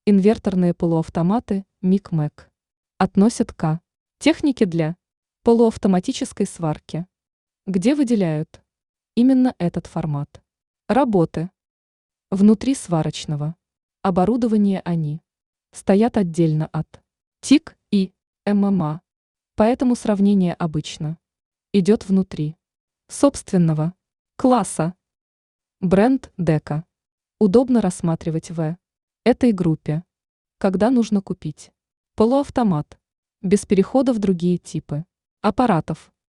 Инверторные полуавтоматы МИГ-МЭГ относят к технике для полуавтоматической сварки, где выделяют именно этот формат работы. Внутри сварочного оборудования они стоят отдельно от ТИК и ММА, поэтому сравнение обычно идет внутри собственного класса. Бренд Дека удобно рассматривать в этой группе, когда нужно купить полуавтомат без перехода в другие типы аппаратов.